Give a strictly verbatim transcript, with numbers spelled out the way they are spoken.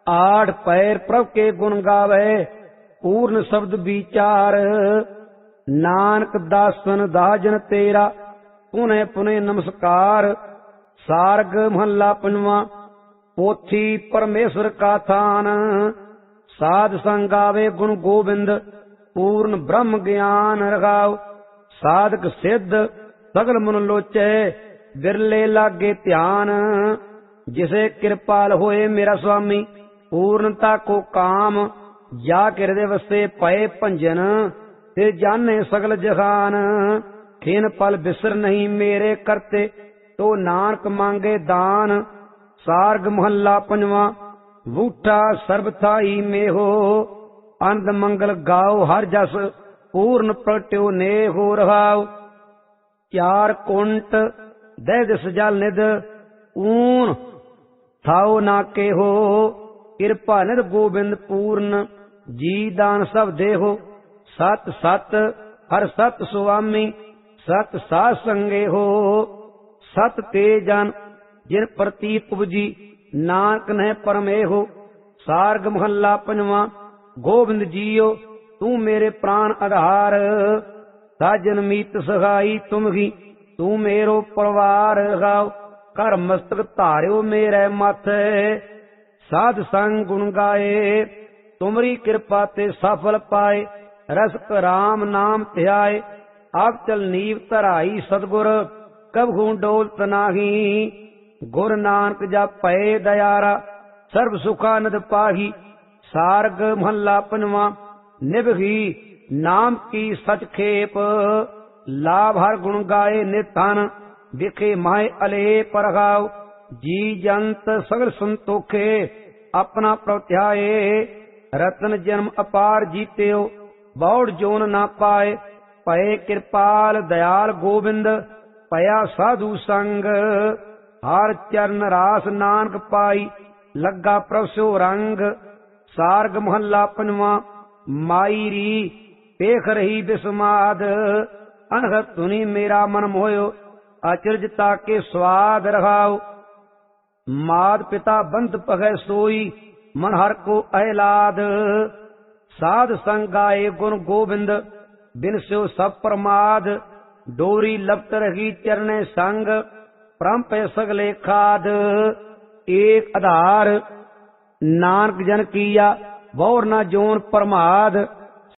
आठ पैर प्रभ के गुण गावे पूर्ण शब्द विचार। नानक दासन दाजन तेरा पुनः पुनः नमस्कार। सार्ग महला पंजवा। पोथी परमेश्वर का थान साध संग गावे गुण गोविंद पूर्ण ब्रह्म ज्ञान रखाव। साधक सिद्ध सगल मन लोचे बिरले लागे ध्यान। जिसे कृपाल होए मेरा स्वामी पूर्णता को काम। या हृदय वसे पए भंजन फिर जाने सगल जहान। खिन पल बिसर नहीं मेरे करते तो नानक मांगे दान। सार्ग महला पंजवा। बूठा सर्बथाई में हो आनंद मंगल गाओ हर जस पूर्ण प्रगट्यो ने हो रहाव। चार कुंट दह दिस जल निध ऊन थाओ नाके हो। कृपा निध गोबिंद पूर्ण जी दान सब देहो। सत सत हर सत स्वामी सत साध संगे हो। सत ते जन जिन प्रतीत उपजी नानक न परमे हो। सार्ग महला पंजवा। गोबिंद जियो तू मेरे प्राण आधार। साजन मीत सहाई तुम ही तू मेरो परिवार। गाओ कर मस्तक धार्यो मेरे माथे साध संग गुण गाए। तुमरी कृपा ते सफल पाए रसक राम नाम ध्याए। आप चल नीव धराई सतगुर कबहू डोलत नाही। गुर नानक जप पए दयारा सर्व सुखानंद पाही। सार्ग महला पंजवा। निभगी नाम की सच खेप लाभ हर गुण गाए निधन। विखे माए अले परगाव जी जंत सगल संतोखे अपना प्रत्याए। रतन जन्म अपार जीत्यो बौड़ जोन ना पाए। पए कृपाल दयाल गोविंद पया साधु संग। हर चरण रास नानक पाई लगा प्रभु रंग। सार्ग महला पंजवा। माई री पेख रही बिस्माद अनहत धुनी मेरा मन मोयो। अचरजता के स्वाद रहाओ। माद पिता बंद पगै सोई मन हर को अहलाद। साध संग गाए गुण गोविंद बिन स्यो सब प्रमाद। डोरी लपट रही चरणे संग परम पे सगले खाद। एक आधार नानक जन किया बौर न जोन प्रमाद।